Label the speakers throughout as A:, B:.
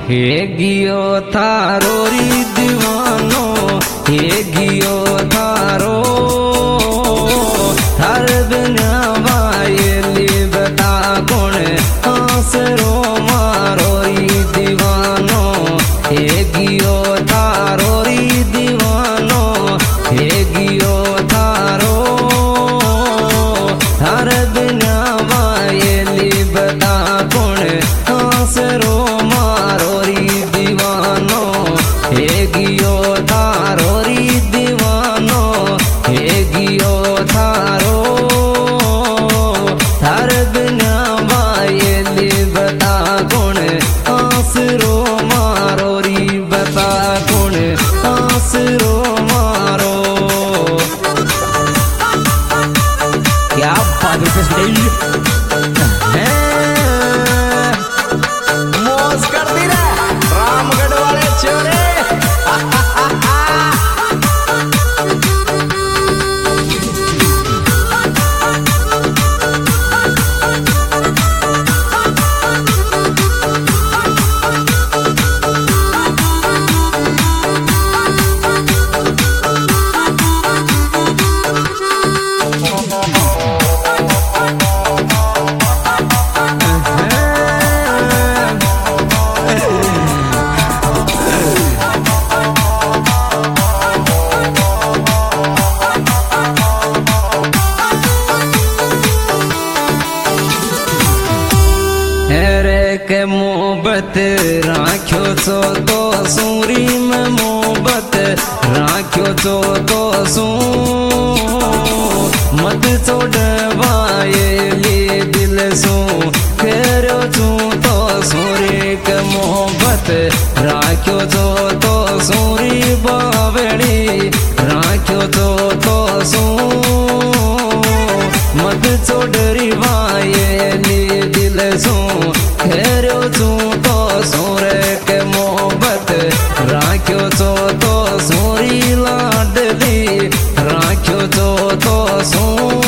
A: हे गियो थारो री दीवानो, हे गियो थारो थार बिना वायली बता गुण आसरो मारो री दीवानो, हे गियो थारो री दीवानो, हे गियो थारो थार बिना वायली बता गुण आसरो मारो री दीवानो, हे गियो थारो री दीवानो, हे गियो थारो थार बिना वायली बता गुण आसरो मारो री बता गुण आसरो मारो। क्या बात है, मौज करती रहे रामगढ़ वाले छोरे। के मोहब्बत राख्यो छो तो सूरी में मोहब्बत राख्यो छो तो सू मत छोड़वाएली दिल सू फेरो छू तो सूरी के मोहब्बत राख्यो छो तो सूरी बावड़ी राख्यो छो तो सू मत छोड़री वाएली दिल सू फेरो छू तो सूरे के मोहब्बत राख्यो छो तो सूरी लाडली राख्यो छो तो सू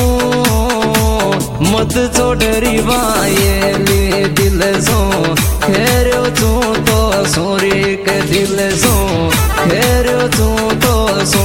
A: मत छोड़री वायली दिल सो फेरो छू तो सूरी के दिल सो फेरो छू तो सू।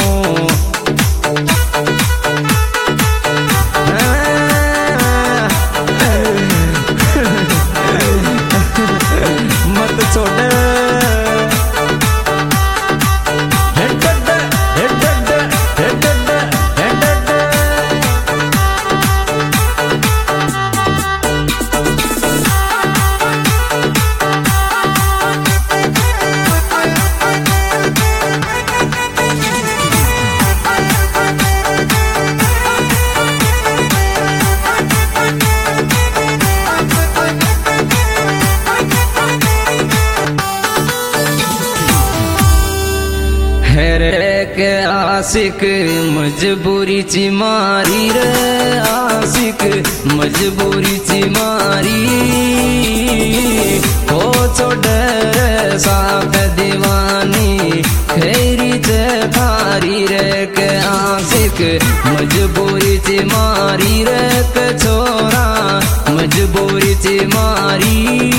A: के आशिक मजबूरी ची मारी रे, आशिक मजबूरी ची मारी हो छोड़ रे साथ दीवानी फेरी चे थारी रे के आशिक मजबूरी ची मारी रे के छोरा मजबूरी ची मारी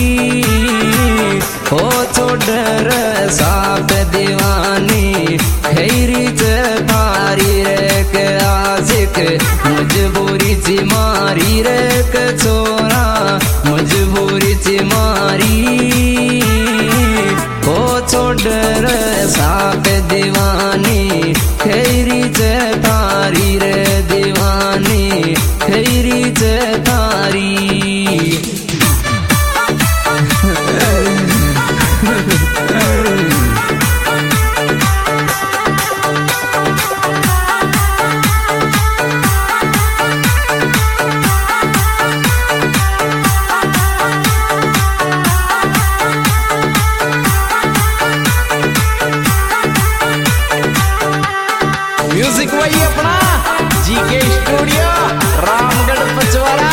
A: हो छोड़ रे साथ दीवानी खैरी चे थारी रे के आशिक मजबूरी ची मारी रे के छोरा मजबूरी ची मारी हो छोड़ रे साथ दीवानी खैरी चे थारी रे दीवानी खैरी चे थारी। म्यूजिक वही अपना जीके स्टूडियो रामगढ़ पचवाड़ा।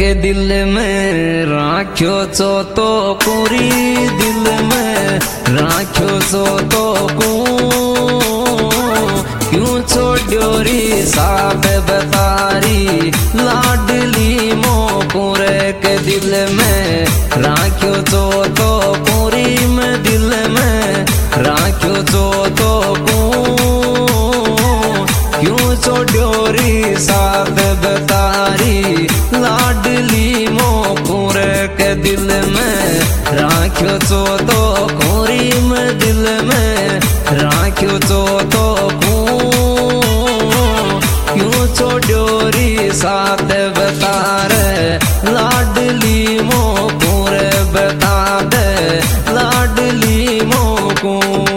A: दिल में राख्यो छो तो पूरी दिल में राख्यो छो तो क्यों छोड़्यो री साथ बतारी लाडली मो पूरे के दिल में राख्यो छो तो पूरी में दिल में राख्यो छो तो क्यों छोड़्यो री साथ बतारी लाडली मो पूरे के दिल में राख्यो छो तो कोरी में दिल में राख्यो छो तो क्यों छोड़्यो री साथ बता रे लाडली मो पूरे बता दे लाडली मो को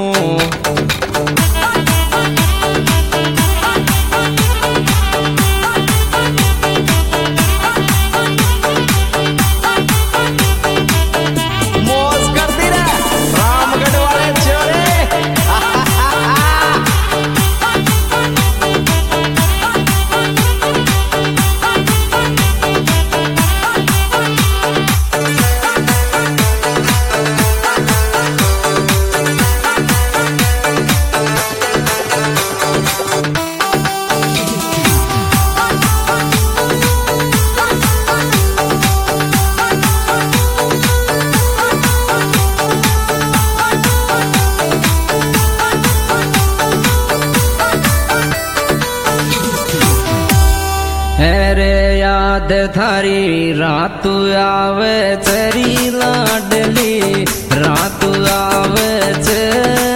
A: रे याद थारी रात आवे तेरी लाडली रात आवे छे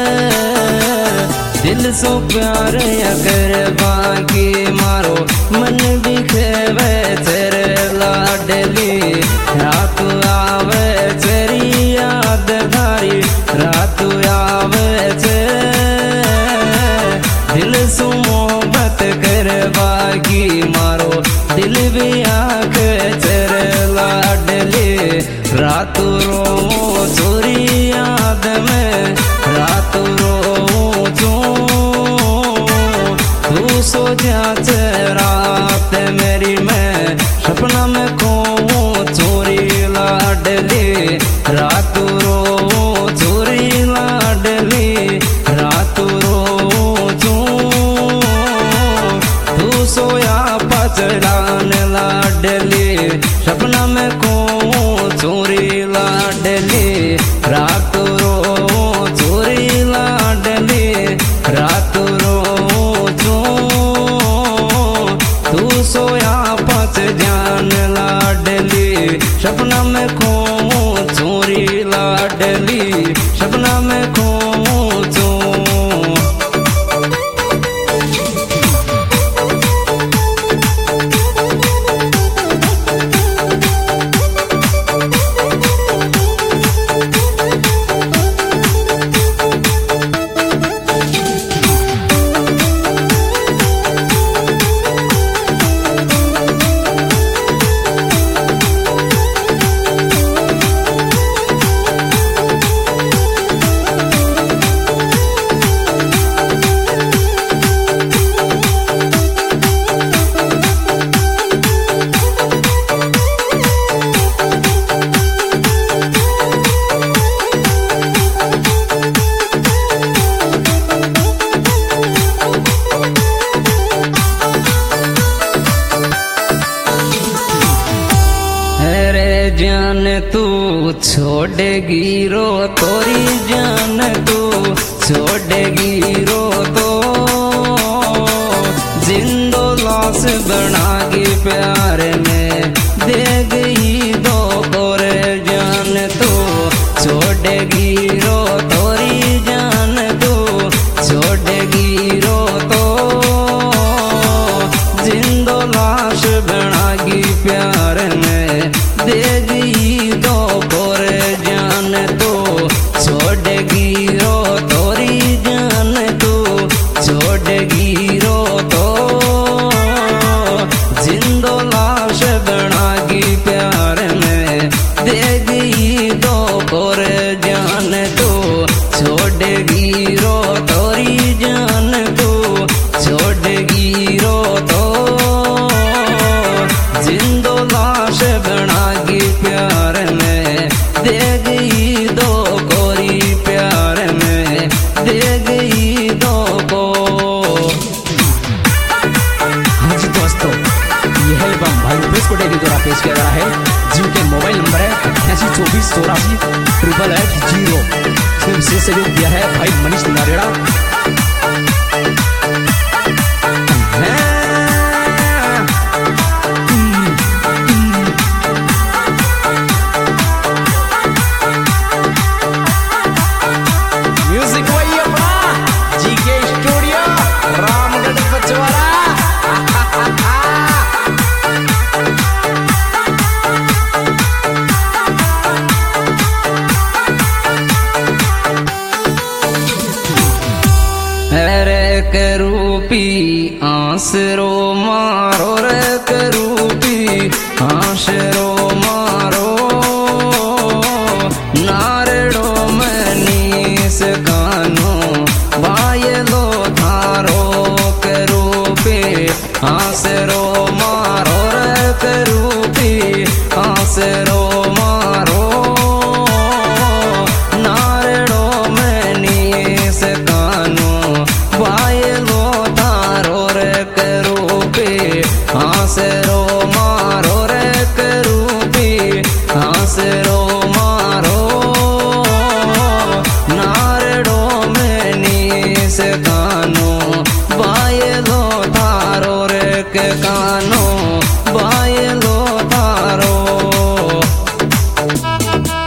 A: दिल सो प्यार अगर बाकी मारो मन भी खेवे तेरे लाडली रात आवे तेरी याद थारी रात आवे छे दिल सो मोहब्बत कर बाकी मारो दिल भी आँख तेरे लाडली रात रो चोरी याद में रात रो तू सो जाते रात मेरी मैं सपना में खो चोरी लाडली रात रो चोरी लाडली रात रो तू सोया पचड़ान लाडली सपना में खो चोरी लाडली रात रो चोरी लाडली रात रो तू सोया पच जान लाडली सपना में खो चोरी लाडली सपना में खो जान तू छोड़ेगी रो तोरी जान तू छोड़ेगी रो तो जिंदो लाश बनागी प्यार में दे गई दो कोरे जान तू छोड़ेगी रो तोरी जान तू छोड़ेगी रो तो जिंदो लाश बनागी प्यार में देगी दो कोरे जान तू छोड़ेगी रो तोरी जान तू छोड़ेगी रो तो जिंदो लाश बनागी प्यार में देगी दो कोरे जान तू
B: 8480। इसमें विशेष सहयोग दिया है भाई मनीष नारेड़ा।
C: म्यूजिक वही अपना जीके स्टूडियो रामगढ़ पचवाड़ा।
A: हरे के रूपी आसरो मार